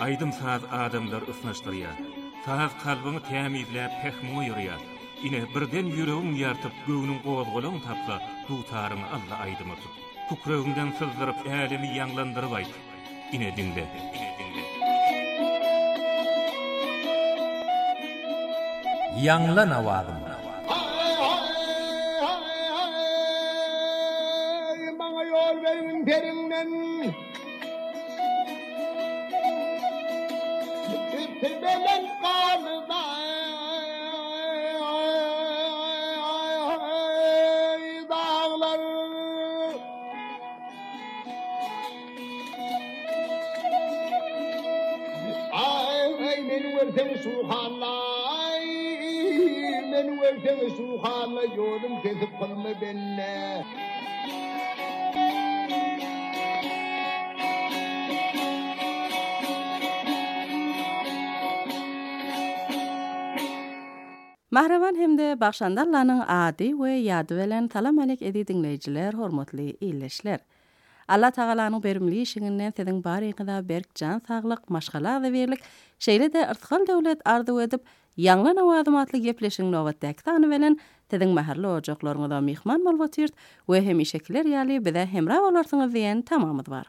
Aydym saz adamlar ısnaşdyrýar. Saz kalbyny tämizläp pehme ýürýär. Ine birden ýüregiň ýartyp göwnüň gowazgalagyny tapsa, dutaryny Allah aydyma tut. Tukragyndan sızdyryp älemi ýanglandyryp aýt. Ine diňle. Ýanglan awazym. Bana yol verin perinden. Tebelen kalda. Dağlar. Ay men versen suhanlay. Men versen suhanlay yolum kesip kalma benne. Mahravan hemde Bakşandarlanyň ady we ýady bilen salam alek edi dinleýijiler, hormatly ýyleşler. Allah Tagalanyň berimli işiňinden siziň baryňyza berk jan saglyk, maşgala we berlik, şeýle de irtihal döwlet ardy edip, ýanglan awazym atly gepleşiň nowatdaky sany bilen siziň maherli ojaklaryňyza mihman bolýar we hemişekiler ýaly bize hemra bolarsyňyz diýen tamamyz bar.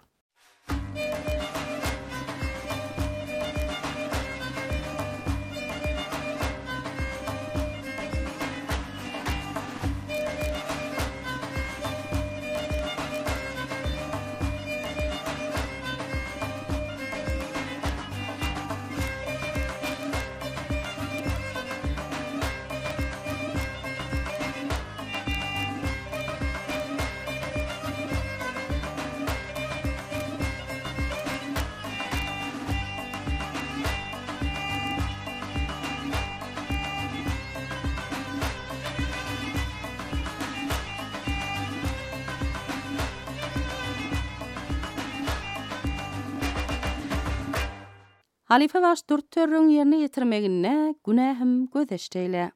Halife baş dört törrüň ýerine ýetirmegine günähim gözeşdeýle.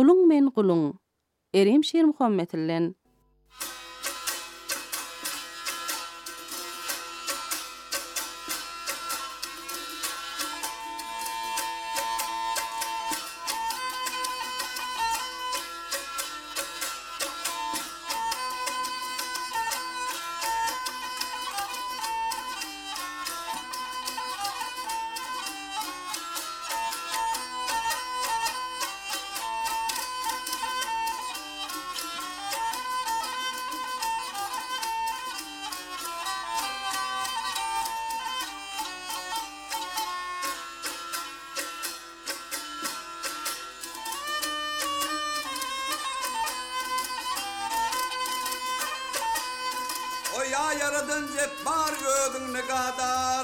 Kulun men kulun. Erim Şir Muhammetillen. Ya yaradın cebbar göğün ne kadar.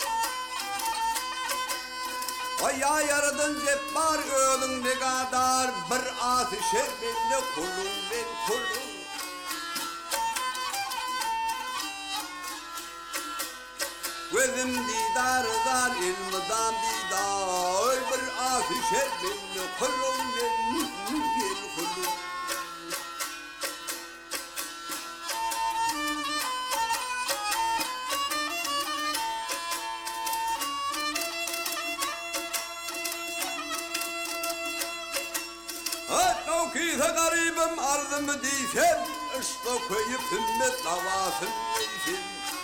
Ay ya yaradın cebbar göğün ne kadar. Bir atışer benle kulum ben kulum. Gözüm didardan ilmdan didar. Bir atışer benle kulum ben kulum. Kıysa garibim arzımı değilsem, işte koyup ümmet davasını değilsem.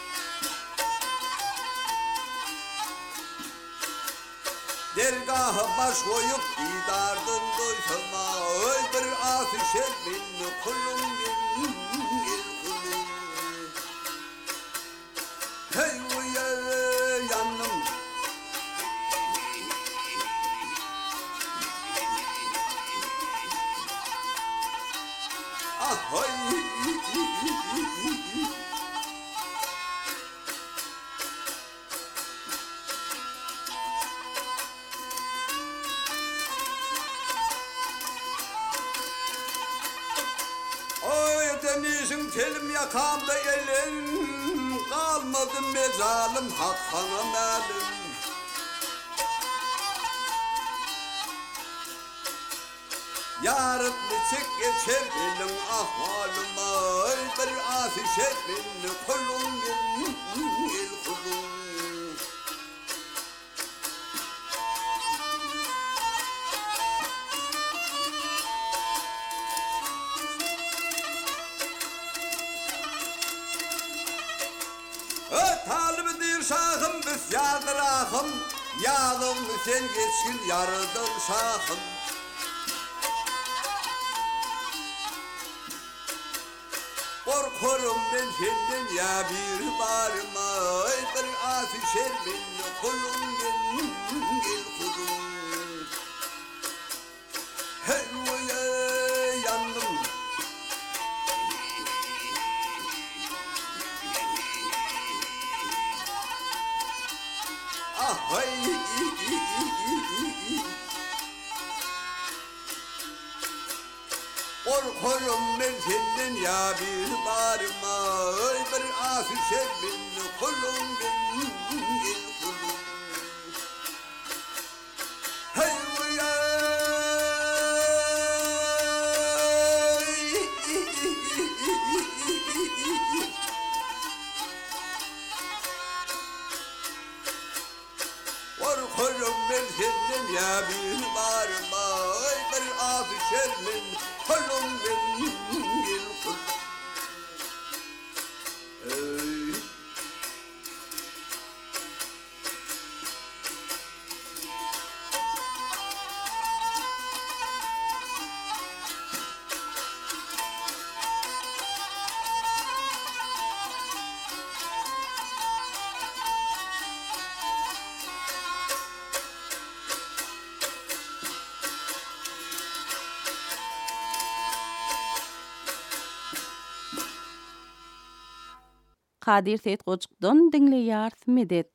Dergahı baş koyup didardım doysama, oy bir atışer beni kulum ben kulum. Hey uya yanım. Oy denizin telim yakamda elin, kalmadı mezalim hakkana malum. Yarın çek geçer benim ahvalıma, bir atışer beni kulum ben kulum. Talib dir şahım biz yadırahım, yağdım sen geçkin yarıdın şahım. Korkurum ben senden ya bir barıma, bir atışer beni kulum ben kulum. Hey uya yandım. Ah hay. Korkurum ben senden ya bir barıma, bir atışer beni kulum ben kulum. Hey uya. Korkurum ben senden ya bir barıma, bir atışer beni kulum ben kulum. Kadir Seyit Gocuk'dan dinleýär Medet.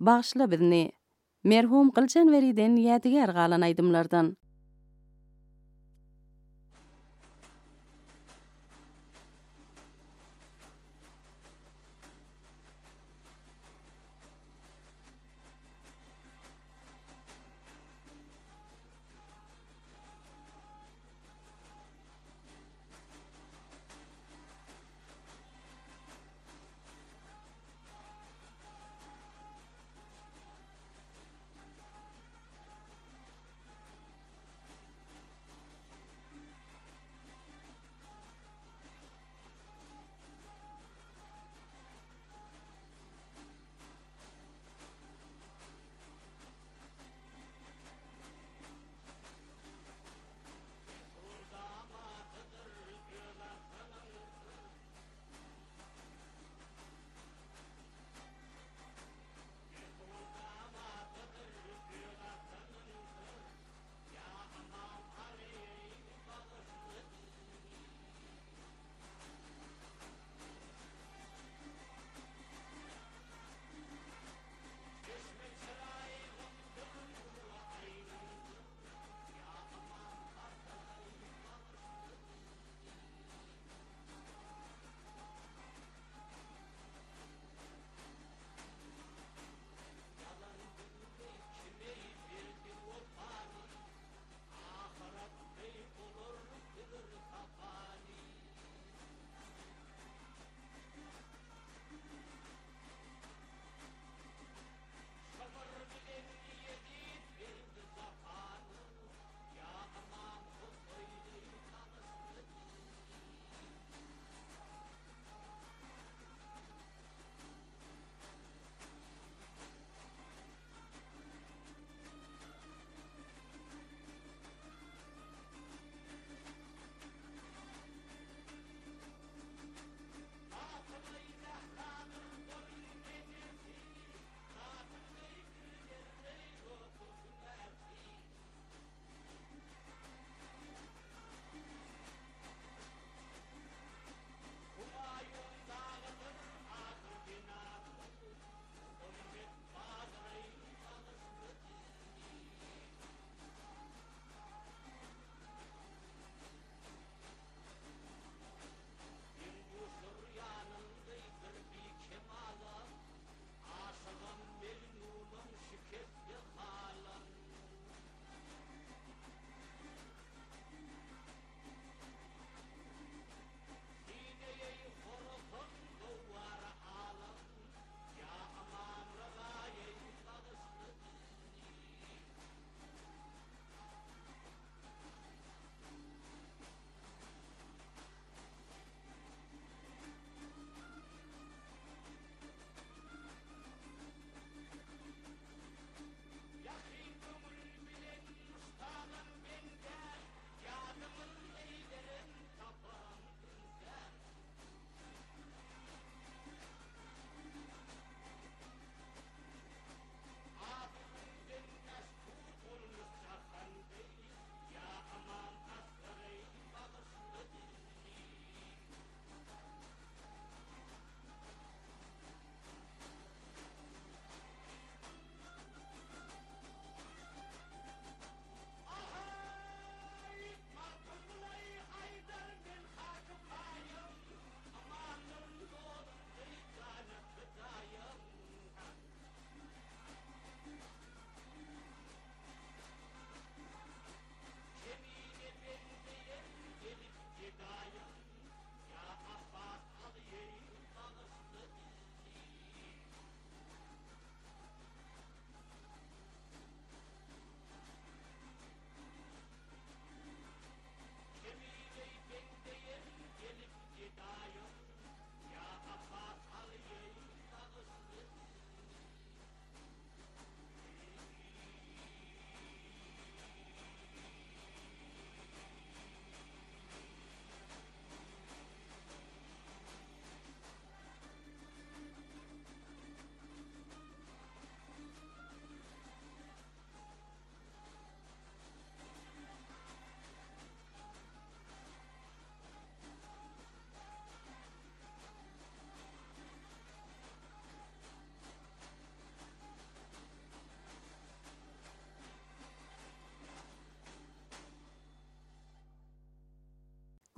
Bağışla bizni. Merhum Gılcan veriden ýadigar galan aydymlardan.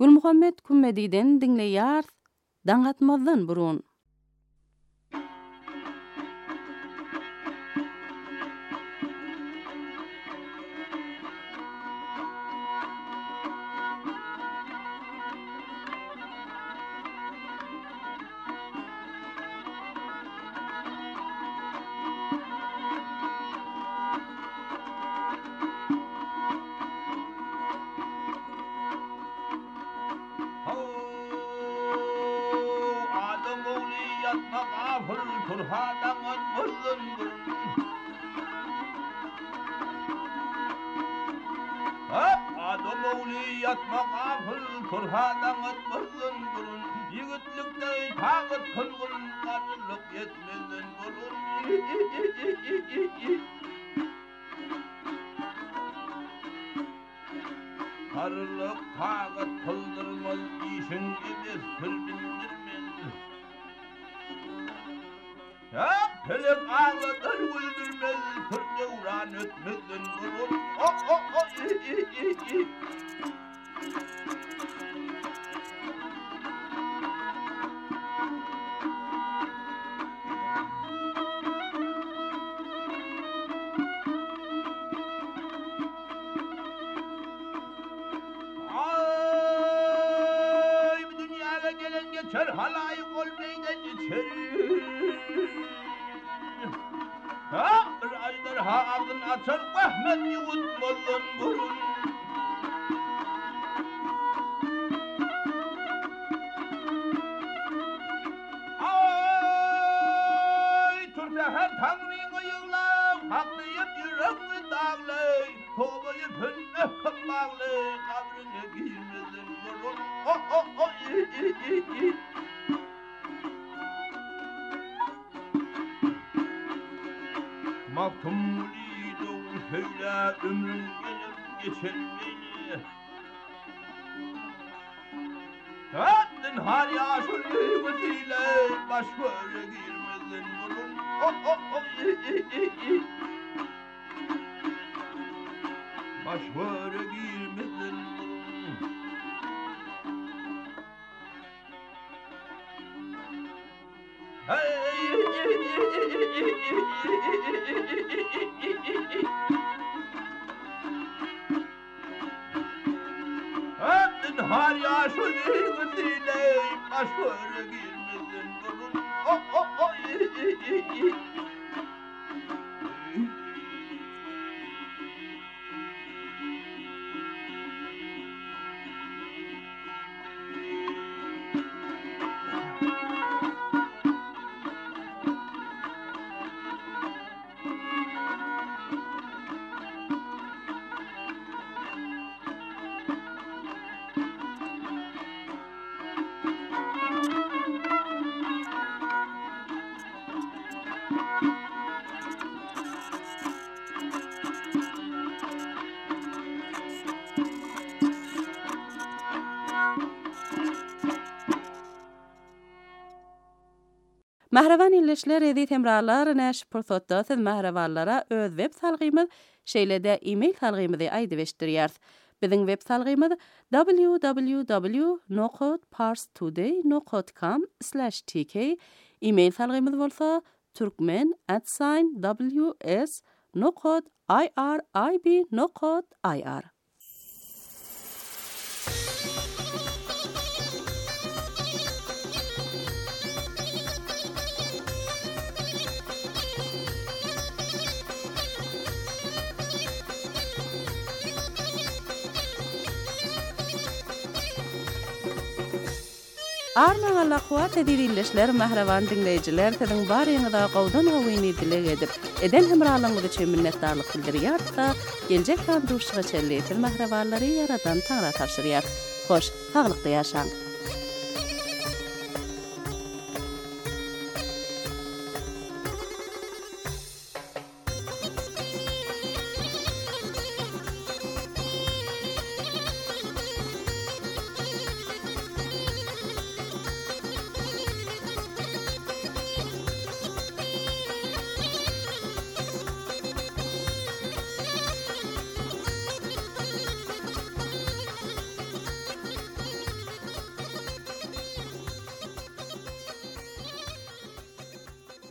Gulmuhammed Kummediden dinleýär. Daňatmazdan burun. Karılık tağıt kıldırmaz işin edes pül bildirmez. Pelek ağlatır güldürmez, türde uğran ötmezden burun. Geçer halayık olmaydan geçer. Rajlar ağzın açar Ahmet yutmadan burun. Ay tursa her tanrıyı yığlar, haklıyıp yüreğini dağlay, tobayı pönne kapağlay, kabrine girmezin burun. Maktumliydim şöyle ömrüm gelip geçer beni. Hattın har yaşır ümmetiyle baş böyle girmezin burun. Baş böyle girmezin burun. Hattın har yaşır ümmetiyle baş böyle girmezin burun. Mahravan illeşler edit hemralar näş pursatda siz mahravanlara öz web salgymyz şeýlede e-mail salgymyzy aýdyp Biziň web salgymyz www.nokotparstoday.com/tk. E-mail salgymyz bolsa turkmen@ws.irib.ir. Arma Allah kuat edilişler mahravan dinleyijiler siziň baryňyza gowdan gowyny dilek edip eden hemralygyňyzy üçin minnetdarlyk bildirýär-da geljek kan duşga çelli mahrawanlary yaradan taňra tapşyrýar. Hoş, taglykda ýaşaň.